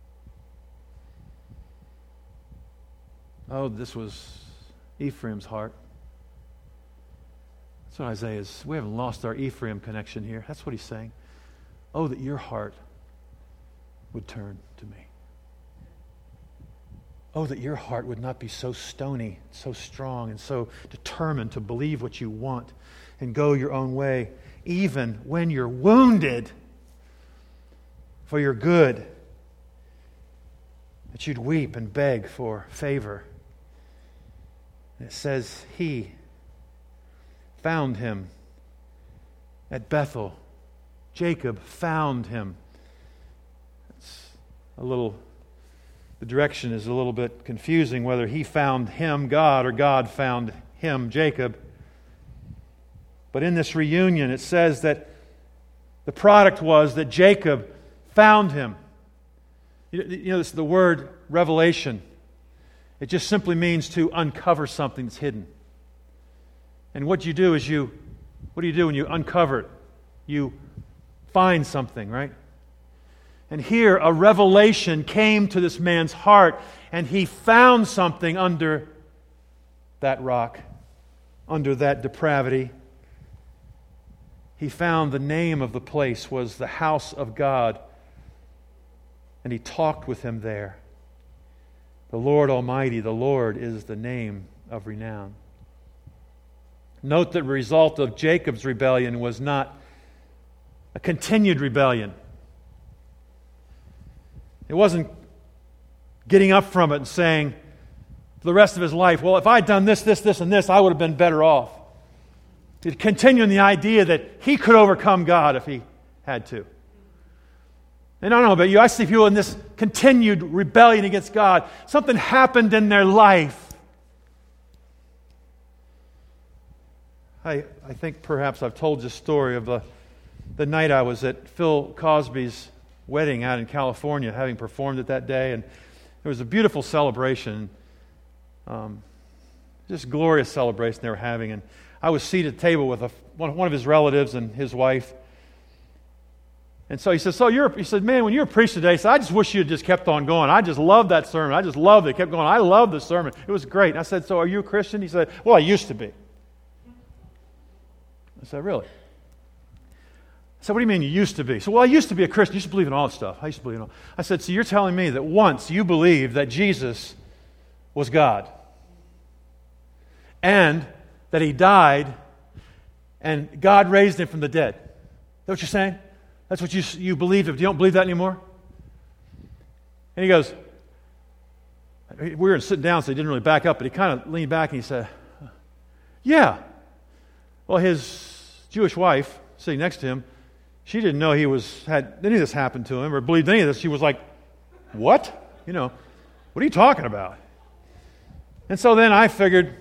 Oh, this was Ephraim's heart. That's what Isaiah is. We haven't lost our Ephraim connection here. That's what he's saying. Oh, that your heart would turn to me. Oh, that your heart would not be so stony, so strong, and so determined to believe what you want and go your own way, even when you're wounded for your good, that you'd weep and beg for favor. And it says, he found him at Bethel. Jacob found him. It's the direction is a little bit confusing, whether he found him, God, or God found him, Jacob. But in this reunion, it says that the product was that Jacob found him. You know, this is the word revelation. It just simply means to uncover something that's hidden. And what you do is what do you do when you uncover it? You find something, right? And here a revelation came to this man's heart, and he found something under that rock, under that depravity. He found the name of the place was the house of God, and he talked with him there. The Lord Almighty, the Lord is the name of renown. Note that the result of Jacob's rebellion was not a continued rebellion. It wasn't getting up from it and saying for the rest of his life, well, if I'd done this, and this, I would have been better off. It continued in the idea that he could overcome God if he had to. And I don't know about you, I see people in this continued rebellion against God. Something happened in their life. I think perhaps I've told this story of the night I was at Phil Cosby's wedding out in California, having performed it that day, and it was a beautiful celebration, just glorious celebration they were having. And I was seated at the table with one of his relatives and his wife. And so he said, he said, man, when you were preaching today, he said, I just wish you had just kept on going. I just loved that sermon. I just loved it. Kept going. I loved the sermon. It was great. And I said, so are you a Christian? He said, well, I used to be. I said, really? I said, what do you mean you used to be? He said, well, I used to be a Christian. I used to believe in all this stuff. I used to believe in all. I said, so you're telling me that once you believed that Jesus was God and that He died and God raised Him from the dead. Is that what you're saying? That's what you believed. You don't believe that anymore? And he goes, we were sitting down, so he didn't really back up, but he kind of leaned back and he said, yeah. Well, his Jewish wife sitting next to him, she didn't know had any of this happened to him or believed any of this. She was like, what? What are you talking about? And so then I figured,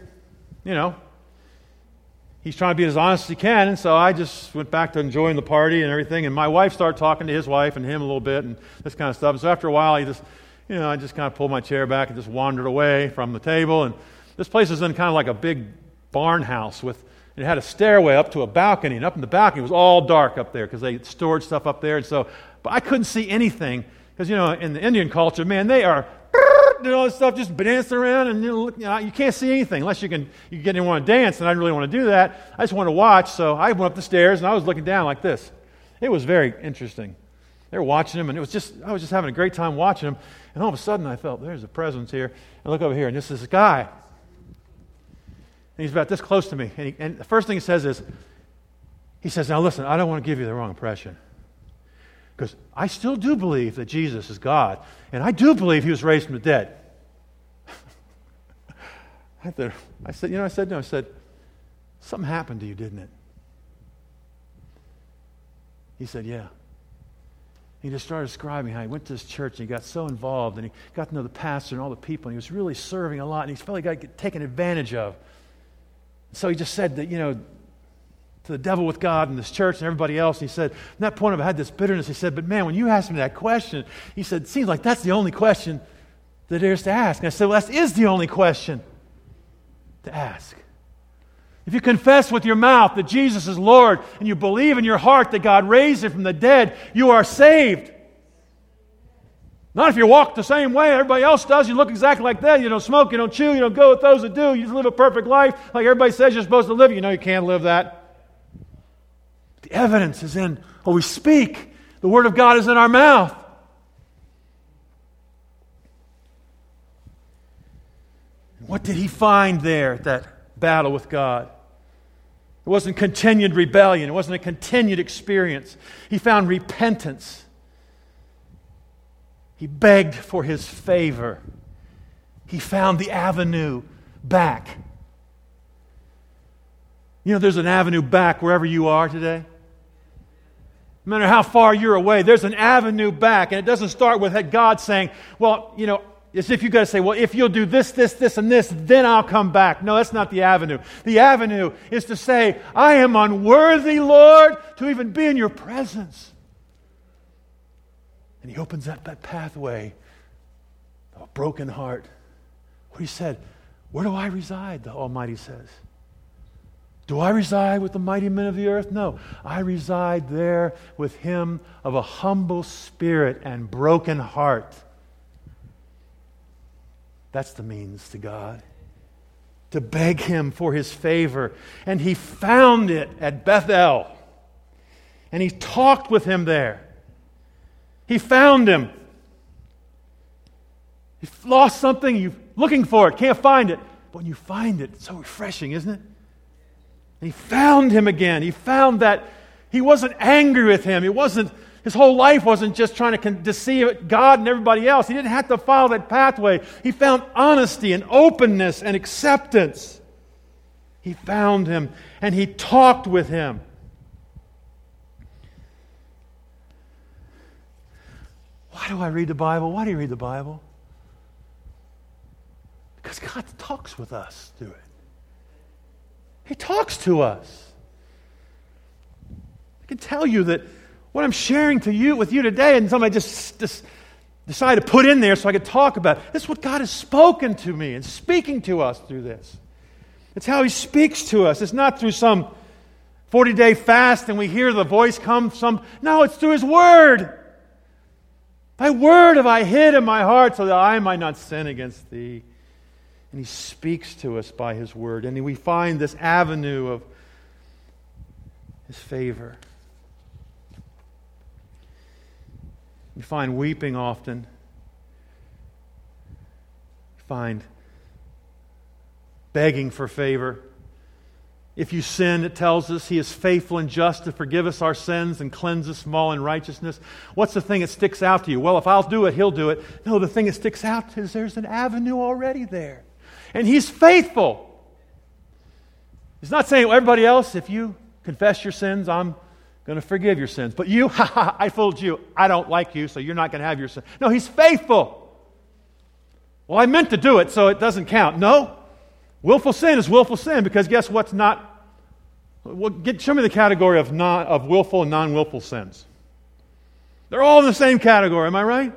he's trying to be as honest as he can, and so I just went back to enjoying the party and everything, and my wife started talking to his wife and him a little bit and this kind of stuff. And so after a while, I just kind of pulled my chair back and just wandered away from the table. And this place was in kind of like a big barn house it had a stairway up to a balcony, and up in the balcony it was all dark up there because they stored stuff up there. And so, but I couldn't see anything because, in the Indian culture, man, they are doing all this stuff, just dancing around, and you can't see anything unless you get in and want to dance, and I didn't really want to do that. I just want to watch, so I went up the stairs, and I was looking down like this. It was very interesting. They were watching him, and I was just having a great time watching him, and all of a sudden I felt, there's a presence here. I look over here, and this is this guy. And he's about this close to me, and the first thing he says is, now listen, I don't want to give you the wrong impression. Because I still do believe that Jesus is God, and I do believe He was raised from the dead. I said, something happened to you, didn't it? He said, yeah. He just started describing how he went to his church and he got so involved, and he got to know the pastor and all the people, and he was really serving a lot, and he felt like he got taken advantage of. So he just said that, to the devil with God and this church and everybody else. And he said, from that point of I had this bitterness. He said, but man, when you asked me that question, he said, it seems like that's the only question that there is to ask. And I said, well, that is the only question to ask. If you confess with your mouth that Jesus is Lord and you believe in your heart that God raised Him from the dead, you are saved. Not if you walk the same way everybody else does. You look exactly like that. You don't smoke, you don't chew, you don't go with those that do. You just live a perfect life like everybody says you're supposed to live. You know you can't live that. The evidence is in what we speak. The Word of God is in our mouth. What did he find there at that battle with God? It wasn't continued rebellion. It wasn't a continued experience. He found repentance. He begged for His favor. He found the avenue back. There's an avenue back wherever you are today. No matter how far you're away, there's an avenue back. And it doesn't start with God saying, well, as if you've got to say, well, if you'll do this, this, this, and this, then I'll come back. No, that's not the avenue. The avenue is to say, I am unworthy, Lord, to even be in your presence. And He opens up that pathway of a broken heart. What He said, where do I reside, the Almighty says. Do I reside with the mighty men of the earth? No. I reside there with Him of a humble spirit and broken heart. That's the means to God. To beg Him for His favor. And he found it at Bethel. And he talked with Him there. He found Him. You lost something, you're looking for it, can't find it. But when you find it, it's so refreshing, isn't it? And he found Him again. He found that He wasn't angry with him. His whole life wasn't just trying to deceive God and everybody else. He didn't have to follow that pathway. He found honesty and openness and acceptance. He found Him and he talked with Him. Why do I read the Bible? Why do you read the Bible? Because God talks with us through it. He talks to us. I can tell you that what I'm sharing with you today, and somebody just decided to put in there so I could talk about it. This is what God has spoken to me and speaking to us through this. It's how He speaks to us. It's not through some 40-day fast and we hear the voice come. No, it's through His Word. Thy Word have I hid in my heart so that I might not sin against Thee. And He speaks to us by His Word. And we find this avenue of His favor. We find weeping often. We find begging for favor. If you sin, it tells us He is faithful and just to forgive us our sins and cleanse us from all unrighteousness. What's the thing that sticks out to you? Well, if I'll do it, He'll do it. No, the thing that sticks out is there's an avenue already there. And He's faithful. He's not saying, well, everybody else, if you confess your sins, I'm going to forgive your sins. But you, I fooled you. I don't like you, so you're not going to have your sin. No, He's faithful. Well, I meant to do it, so it doesn't count. No. Willful sin is willful sin, because guess what's not? Show me the category of willful and non-willful sins. They're all in the same category, am I right?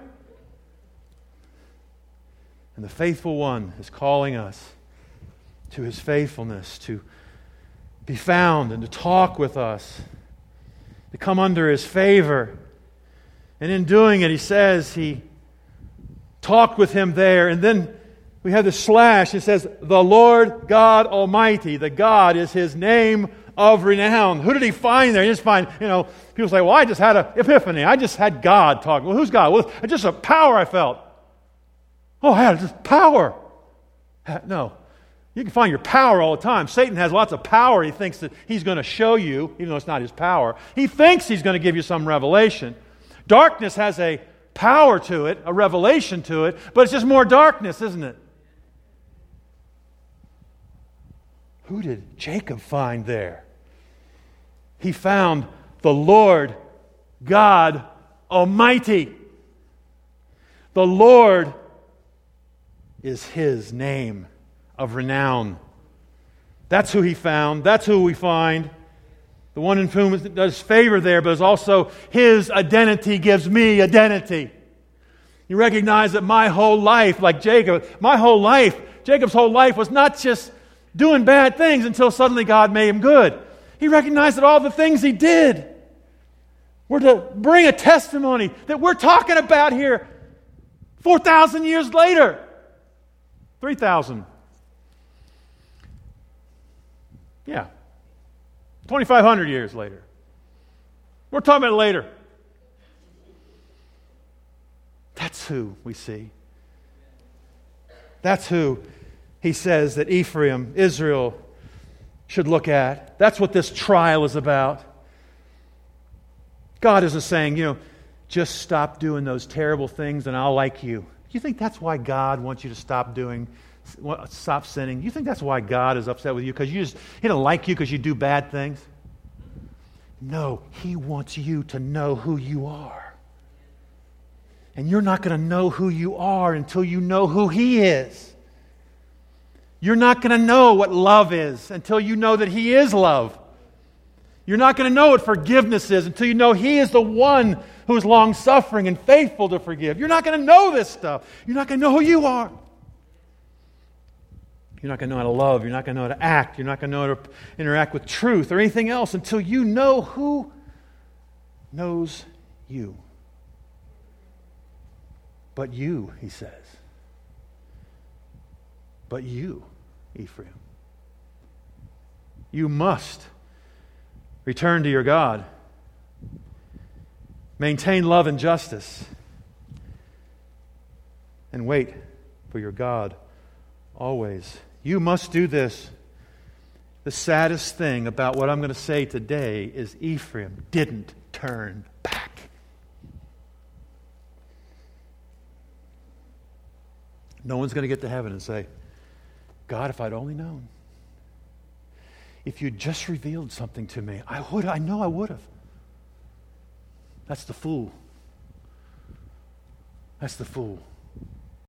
And the faithful one is calling us to His faithfulness, to be found and to talk with us, to come under His favor. And in doing it, He says He talked with him there. And then we have the slash. It says, the Lord God Almighty. The God is his name of renown. Who did he find there? He just find, people say, well, I just had an epiphany. I just had God talk. Well, who's God? Well, just a power I felt. Oh, I had just power. No. You can find your power all the time. Satan has lots of power. He thinks that he's going to show you, even though it's not his power. He thinks he's going to give you some revelation. Darkness has a power to it, a revelation to it, but it's just more darkness, isn't it? Who did Jacob find there? He found the Lord God Almighty. The Lord is his name of renown. That's who he found. That's who we find. The one in whom does favor there, but is also his identity gives me identity. You recognize that my whole life, like Jacob, Jacob's whole life was not just doing bad things until suddenly God made him good. He recognized that all the things he did were to bring a testimony that we're talking about here 4,000 years later. 3,000. Yeah. 2,500 years later. We're talking about it later. That's who we see. That's who he says that Ephraim, Israel, should look at. That's what this trial is about. God isn't saying, just stop doing those terrible things and I'll like you. You think that's why God wants you to stop sinning? You think that's why God is upset with you? Because He doesn't like you because you do bad things? No, He wants you to know who you are. And you're not going to know who you are until you know who He is. You're not going to know what love is until you know that He is love. You're not going to know what forgiveness is until you know He is the one who is long-suffering and faithful to forgive. You're not going to know this stuff. You're not going to know who you are. You're not going to know how to love. You're not going to know how to act. You're not going to know how to interact with truth or anything else until you know who knows you. But you, he says. But you, Ephraim. You must return to your God. Maintain love and justice. And wait for your God always. You must do this. The saddest thing about what I'm going to say today is Ephraim didn't turn back. No one's going to get to heaven and say, God, if I'd only known. If you'd just revealed something to me, I know I would have. That's the fool. That's the fool.